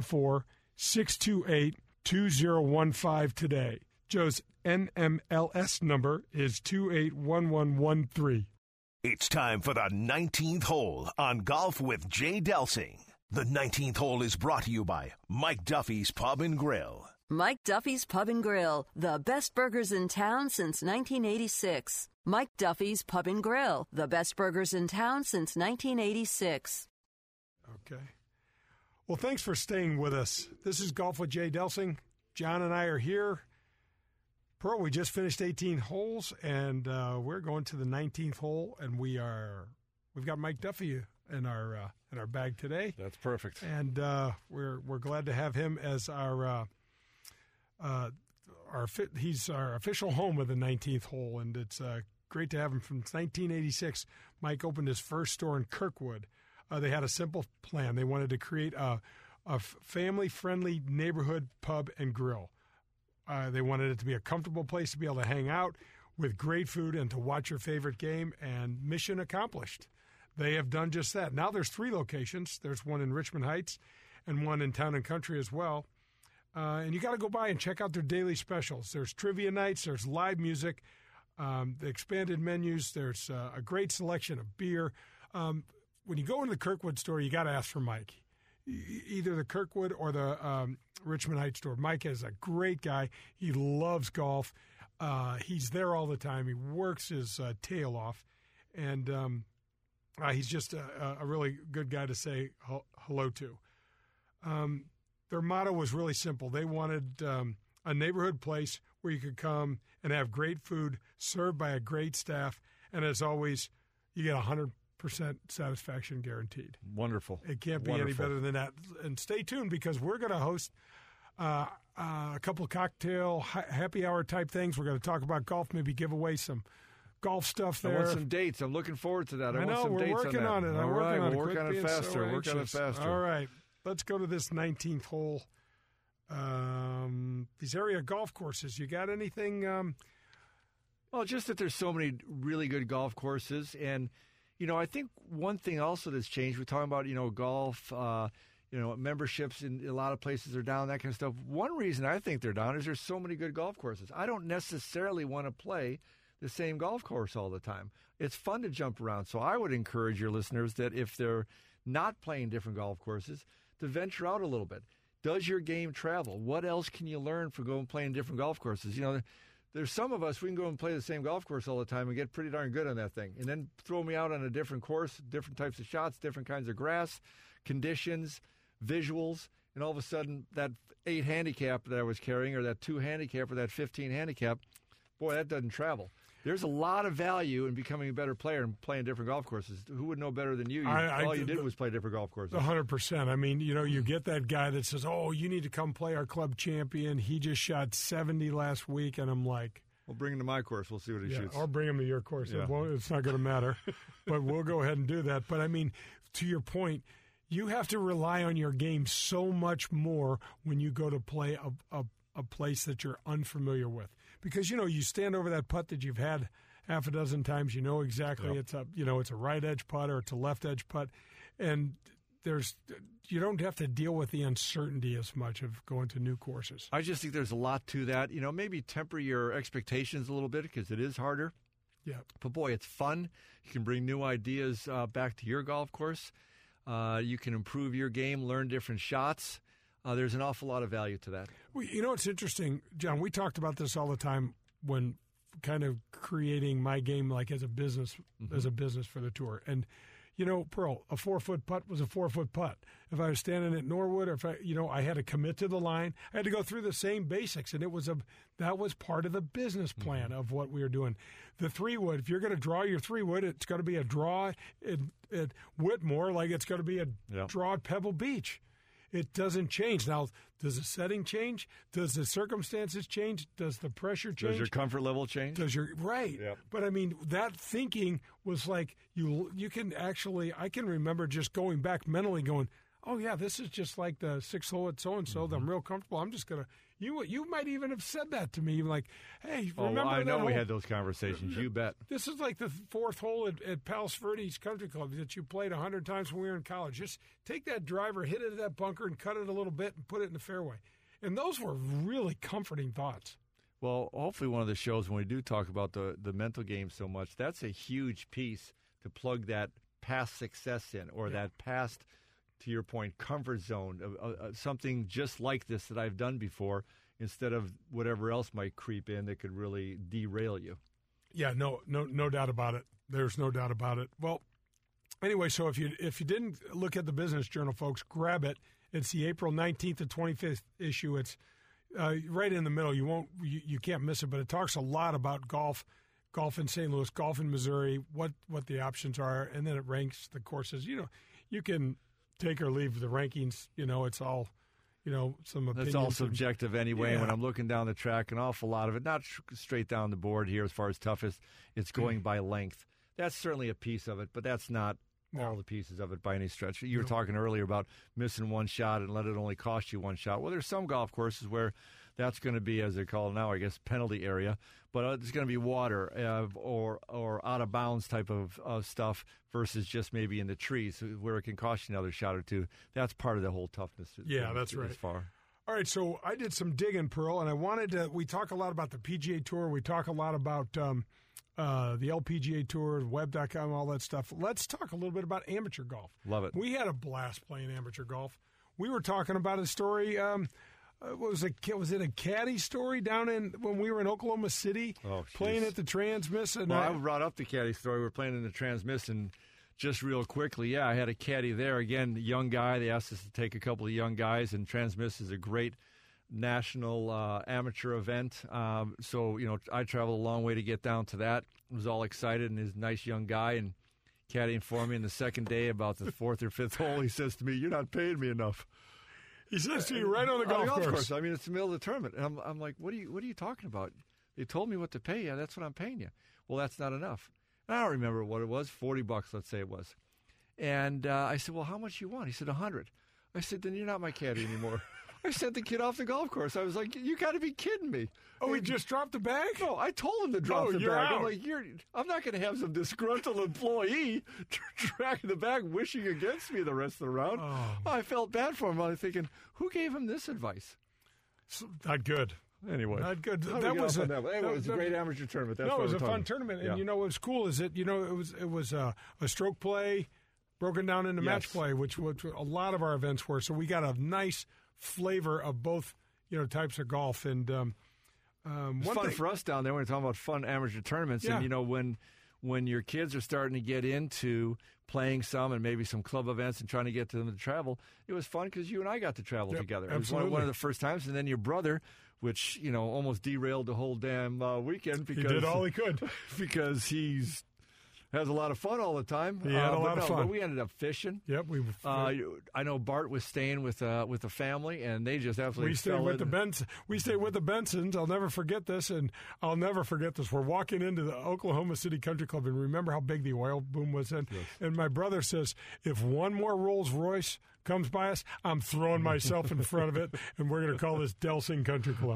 314-628-2015 today. Joe's NMLS number is 281113. It's time for the 19th hole on Golf with Jay Delsing. The 19th hole is brought to you by Mike Duffy's Pub and Grill. Mike Duffy's Pub and Grill, the best burgers in town since 1986. Mike Duffy's Pub and Grill, the best burgers in town since 1986. Okay. Well, thanks for staying with us. This is Golf with Jay Delsing. John and I are here. Pearl, we just finished 18 holes, and we're going to the 19th hole, and we've got Mike Duffy in our bag today. That's perfect. And we're glad to have him as he's our official home of the 19th hole, and it's great to have him. From 1986, Mike opened his first store in Kirkwood. They had a simple plan. They wanted to create a family-friendly neighborhood pub and grill. They wanted it to be a comfortable place to be able to hang out with great food and to watch your favorite game, and mission accomplished. They have done just that. Now there's 3 locations. There's one in Richmond Heights and one in Town and Country as well. And you got to go by and check out their daily specials. There's trivia nights. There's live music. The expanded menus. There's a great selection of beer. When you go into the Kirkwood store, you got to ask for Mike. Either the Kirkwood or the Richmond Heights store. Mike is a great guy. He loves golf. He's there all the time. He works his tail off. And he's just a really good guy to say hello to. Their motto was really simple. They wanted a neighborhood place where you could come and have great food served by a great staff. And as always, you get 100% satisfaction guaranteed. Wonderful. It can't be any better than that. And stay tuned, because we're going to host a couple of cocktail happy hour type things. We're going to talk about golf, maybe give away some golf stuff there. I want some dates. I'm looking forward to that. I know, want some dates we're working on it. All right, we'll work on it faster. All right, let's go to this 19th hole. These area golf courses. You got anything? Well, just that there's so many really good golf courses. And, I think one thing also that's changed, we're talking about, golf, memberships in a lot of places are down, that kind of stuff. One reason I think they're down is there's so many good golf courses. I don't necessarily want to play the same golf course all the time. It's fun to jump around. So I would encourage your listeners that if they're not playing different golf courses, to venture out a little bit. Does your game travel? What else can you learn from going playing different golf courses? there's some of us, we can go and play the same golf course all the time and get pretty darn good on that thing. And then throw me out on a different course, different types of shots, different kinds of grass, conditions, visuals, and all of a sudden that 8 handicap that I was carrying, or that 2 handicap, or that 15 handicap, boy, that doesn't travel. There's a lot of value in becoming a better player and playing different golf courses. Who would know better than you? All you did was play different golf courses. 100%. I mean, you get that guy that says, oh, you need to come play our club champion. He just shot 70 last week. And I'm like, well, bring him to my course. We'll see what he shoots. Or bring him to your course. Yeah. It's not going to matter. But we'll go ahead and do that. But, I mean, to your point, you have to rely on your game so much more when you go to play a place that you're unfamiliar with. Because, you stand over that putt that you've had half a dozen times, exactly it's a right edge putt or it's a left edge putt. And you don't have to deal with the uncertainty as much of going to new courses. I just think there's a lot to that. Maybe temper your expectations a little bit because it is harder. Yeah. But, boy, it's fun. You can bring new ideas back to your golf course. You can improve your game, learn different shots. There's an awful lot of value to that. Well, it's interesting, John. We talked about this all the time when kind of creating my game like as a business for the tour. And, Pearl, a 4-foot putt was a 4-foot putt. If I was standing at Norwood, or if I had to commit to the line, I had to go through the same basics, and that was part of the business plan of what we were doing. The 3-wood, if you're going to draw your 3-wood, it's going to be a draw at Whitmore like it's going to be a draw at Pebble Beach. It doesn't change. Now, does the setting change? Does the circumstances change? Does the pressure change? Does your comfort level change? Right. Yep. But, I mean, that thinking was like you can actually – I can remember just going back mentally going, oh, yeah, this is just like the 6th hole at so-and-so. I'm real comfortable. I'm just going to – you might even have said that to me, like, hey, remember that I know hole? we had those conversations. You bet. This is like the 4th hole at Palos Verdes Country Club that you played 100 times when we were in college. Just take that driver, hit it at that bunker, and cut it a little bit and put it in the fairway. And those were really comforting thoughts. Well, hopefully one of the shows when we do talk about the mental game so much, that's a huge piece to plug that past success in or that past, to your point, comfort zone, something just like this that I've done before instead of whatever else might creep in that could really derail you. Yeah, no doubt about it. There's no doubt about it. Well, anyway, so if you didn't look at the Business Journal, folks, grab it. It's the April 19th to 25th issue. It's right in the middle. You can't miss it, but it talks a lot about golf in St. Louis, golf in Missouri, what the options are, and then it ranks the courses. You can take or leave the rankings. It's all, some opinions. It's all subjective anyway. Yeah. When I'm looking down the track, an awful lot of it, not straight down the board here as far as toughest, it's going by length. That's certainly a piece of it, but that's not all the pieces of it by any stretch. You were talking earlier about missing one shot and let it only cost you one shot. Well, there's some golf courses where that's going to be, as they call it now, I guess, penalty area. But it's going to be water or out of bounds type of stuff versus just maybe in the trees where it can cost you another shot or two. That's part of the whole toughness. Yeah, that's right. As far. All right, so I did some digging, Pearl, and I wanted to – we talk a lot about the PGA Tour. We talk a lot about the LPGA Tour, web.com, all that stuff. Let's talk a little bit about amateur golf. Love it. We had a blast playing amateur golf. We were talking about a story was it a caddy story down when we were in Oklahoma City playing at the Transmiss? And I brought up the caddy story. We were playing in the Transmiss, and just real quickly, I had a caddy there. Again, young guy. They asked us to take a couple of young guys, and Transmiss is a great national amateur event. So, I traveled a long way to get down to that. I was all excited, and he's a nice young guy, and caddying for me. And the second day, about the 4th or 5th hole, he says to me, "You're not paying me enough." He says to you right on the golf course. I mean, it's the middle of the tournament. And I'm like, what are you talking about? They told me what to pay you. That's what I'm paying you. Well, that's not enough. And I don't remember what it was, $40, let's say it was. And I said, well, how much you want? He said, $100. I said, then you're not my caddy anymore. I sent the kid off the golf course. I was like, you got to be kidding me. Oh, he just dropped the bag? No, I told him to drop the bag. Out. I'm like, I'm not going to have some disgruntled employee tracking the bag, wishing against me the rest of the round. Oh. I felt bad for him. I was thinking, who gave him this advice? Not good. Anyway, not good. That was a great amateur tournament. That's it was a fun tournament. And what was cool is that it was a stroke play broken down into match play, which a lot of our events were. So we got a nice flavor of both types of golf. And It's fun for us down there when we're talking about fun amateur tournaments. Yeah. And, when your kids are starting to get into playing some and maybe some club events and trying to get them to travel, it was fun because you and I got to travel together. It was one of the first times. And then your brother, which, almost derailed the whole damn weekend. Because, he did all he could. Because he's has a lot of fun all the time. He had a lot of fun. But we ended up fishing. Yep. I know Bart was staying with the family, and they just absolutely We stayed with the Bensons. I'll never forget this, and I'll never forget this. We're walking into the Oklahoma City Country Club, and remember how big the oil boom was then? Yes. And my brother says, if one more Rolls Royce comes by us, I'm throwing myself in front of it, and we're going to call this Delsing Country Club.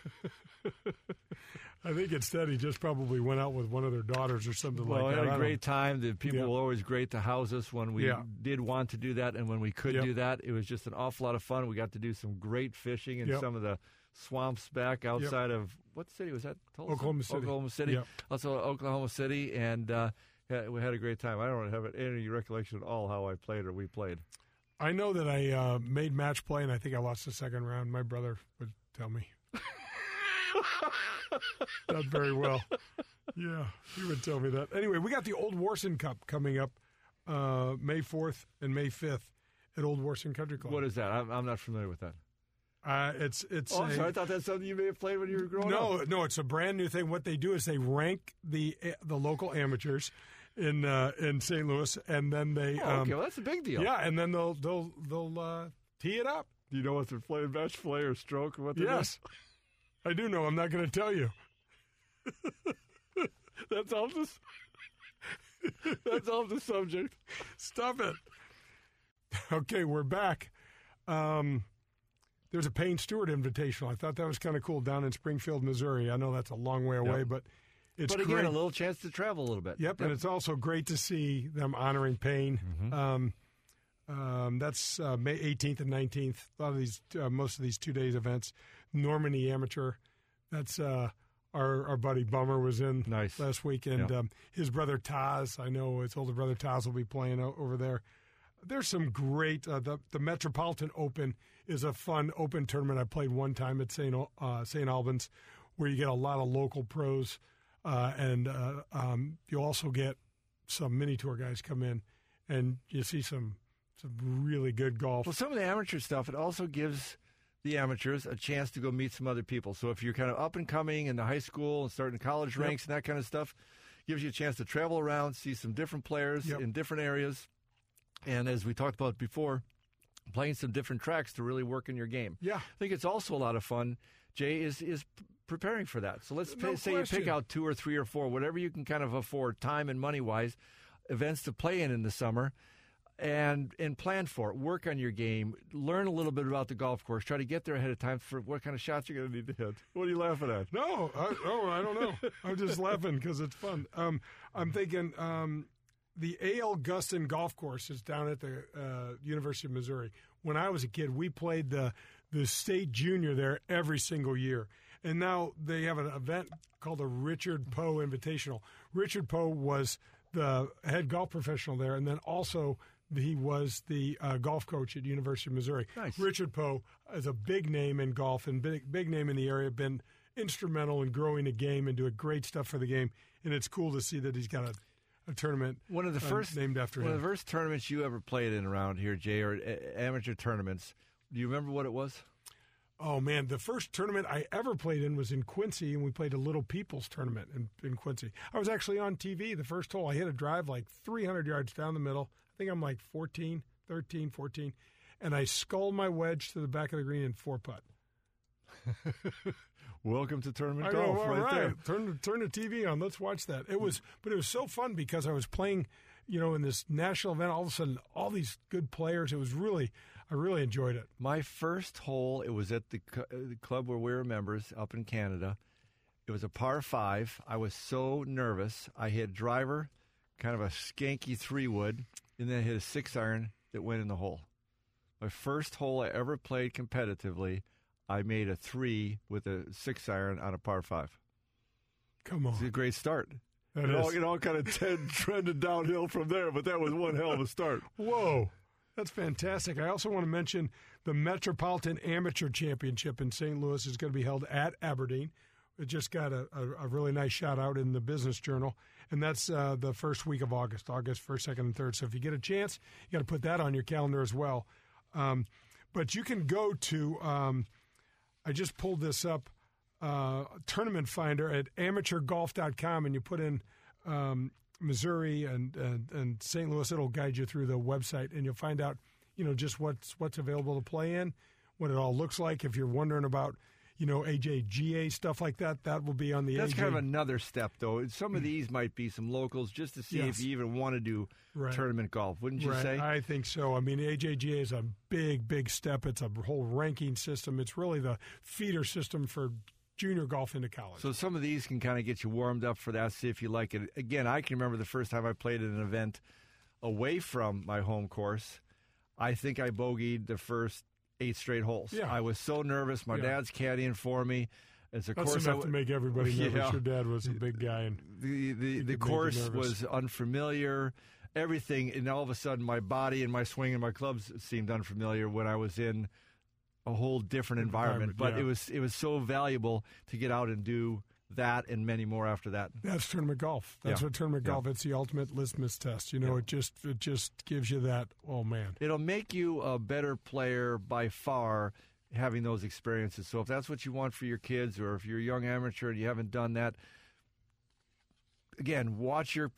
I think instead he just probably went out with one of their daughters or something like that. Well, we had a great time. The people were always great to house us when we did want to do that, and when we could do that. It was just an awful lot of fun. We got to do some great fishing in some of the swamps back outside of, what city was that? Tulsa? Oklahoma City. Yep. Also Oklahoma City, and we had a great time. I don't have any recollection at all how I played or we played. I know that I made match play, and I think I lost the second round. My brother would tell me. Not very well. Yeah, he would tell me that. Anyway, we got the Old Warson Cup coming up May 4th and May 5th at Old Warson Country Club. What is that? I'm not familiar with that. It's. Sorry, I thought that's something you may have played when you were growing up. No, it's a brand new thing. What they do is they rank the local amateurs in St. Louis, and then they. Okay, well, that's a big deal. Yeah, and then they'll tee it up. Do you know what they're playing, match play or stroke or what they're Yes. I do know. I'm not going to tell you. That's off the subject. Stop it. Okay, we're back. There's a Payne Stewart Invitational. I thought that was kind of cool down in Springfield, Missouri. I know that's a long way away, but it's great. again, a little chance to travel a little bit. Yep, and it's also great to see them honoring Payne. That's May 18th and 19th. A lot of these, most of these 2 days events. Normandy Amateur. That's our buddy Bummer was in last week, and his brother Taz. I know his older brother Taz will be playing over there. There's some great. The Metropolitan Open is a fun open tournament. I played one time at St. Albans, where you get a lot of local pros, and you also get some mini tour guys come in, and you see some really good golf. Well, some of the amateur stuff, it also gives the amateurs a chance to go meet some other people. So if you're kind of up and coming in the high school and starting college ranks and that kind of stuff, gives you a chance to travel around, see some different players in different areas. And as we talked about before, playing some different tracks to really work in your game. Yeah. I think it's also a lot of fun, Jay, is preparing for that. So let's say you pick out 2 or 3 or 4, whatever you can kind of afford time and money-wise, events to play in the summer. And plan for it. Work on your game. Learn a little bit about the golf course. Try to get there ahead of time for what kind of shots you're going to need to hit. What are you laughing at? No, I don't know. I'm just laughing because it's fun. I'm thinking the A.L. Gustin Golf Course is down at the University of Missouri. When I was a kid, we played the state junior there every single year. And now they have an event called the Richard Poe Invitational. Richard Poe was the head golf professional there, and then also he was the golf coach at University of Missouri. Nice. Richard Poe is a big name in golf and big name in the area, been instrumental in growing the game and doing great stuff for the game. And it's cool to see that he's got a tournament named after him. One of the first tournaments you ever played in around here, Jay, or amateur tournaments, do you remember what it was? Oh, man, the first tournament I ever played in was in Quincy, and we played a Little People's tournament in Quincy. I was actually on TV the first hole. I hit a drive like 300 yards down the middle. I think I'm like 14, and I sculled my wedge to the back of the green in 4-putt. Welcome to tournament golf, right there. Turn the TV on. Let's watch that. It was so fun because I was playing, in this national event. All of a sudden, all these good players. It was I really enjoyed it. My first hole, it was at the club where we were members up in Canada. It was a par 5. I was so nervous. I hit driver, kind of a skanky 3-wood, and then I hit a 6-iron that went in the hole. My first hole I ever played competitively, I made a 3 with a 6-iron on a par 5. Come on. It's a great start. It all kind of trended downhill from there, but that was one hell of a start. Whoa. That's fantastic. I also want to mention the Metropolitan Amateur Championship in St. Louis is going to be held at Aberdeen. It just got a really nice shout out in the Business Journal, and that's the first week of August 1st, 2nd, and 3rd. So if you get a chance, you got to put that on your calendar as well. But you can go to, I just pulled this up, Tournament Finder at amateurgolf.com, and you put in Missouri and St. Louis. It'll guide you through the website, and you'll find out, just what's available to play in, what it all looks like. If you're wondering about, AJGA, stuff like that, that will be on the That's AJ. kind of another step, though. Some of these might be some locals just to see if you even want to do tournament golf, wouldn't you say? I think so. I mean, AJGA is a big, big step. It's a whole ranking system. It's really the feeder system for junior golf into college. So some of these can kind of get you warmed up for that, see if you like it. Again, I can remember the first time I played at an event away from my home course. I think I bogeyed the first 8 straight holes. Yeah. I was so nervous. My dad's caddying for me. It's a That's course enough to make everybody nervous. Yeah. Your dad was a big guy. And the course was unfamiliar. Everything, and all of a sudden my body and my swing and my clubs seemed unfamiliar when I was in a whole different environment. But it was so valuable to get out and do that and many more after that. That's tournament golf. That's what tournament golf. It's the ultimate litmus test. It just gives you that. Oh man, it'll make you a better player by far, having those experiences. So if that's what you want for your kids, or if you're a young amateur and you haven't done that, again, watch your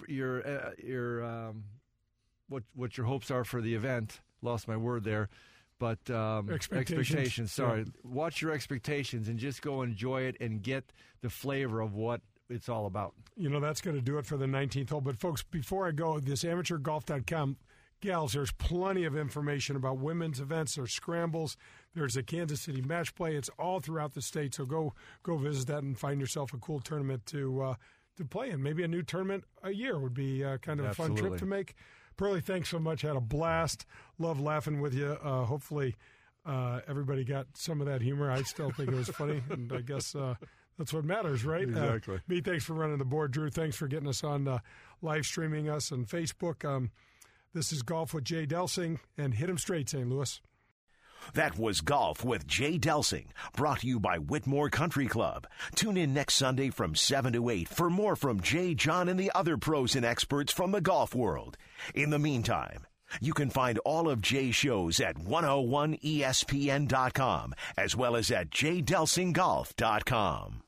what your hopes are for the event. Lost my word there. But expectations. Sorry. Yeah. Watch your expectations and just go enjoy it and get the flavor of what it's all about. That's going to do it for the 19th hole. But, folks, before I go, this amateurgolf.com, gals, there's plenty of information about women's events. There's scrambles. There's a Kansas City match play. It's all throughout the state. So go visit that and find yourself a cool tournament to play in. Maybe a new tournament a year would be kind of a fun trip to make. Pearlie, thanks so much. Had a blast. Love laughing with you. Hopefully everybody got some of that humor. I still think it was funny, and I guess that's what matters, right? Exactly. B, thanks for running the board. Drew, thanks for getting us on live streaming us on Facebook. This is Golf with Jay Delsing, and hit 'em straight, St. Louis. That was Golf with Jay Delsing, brought to you by Whitmore Country Club. Tune in next Sunday from 7 to 8 for more from Jay, John, and the other pros and experts from the golf world. In the meantime, you can find all of Jay's shows at 101ESPN.com, as well as at jdelsinggolf.com.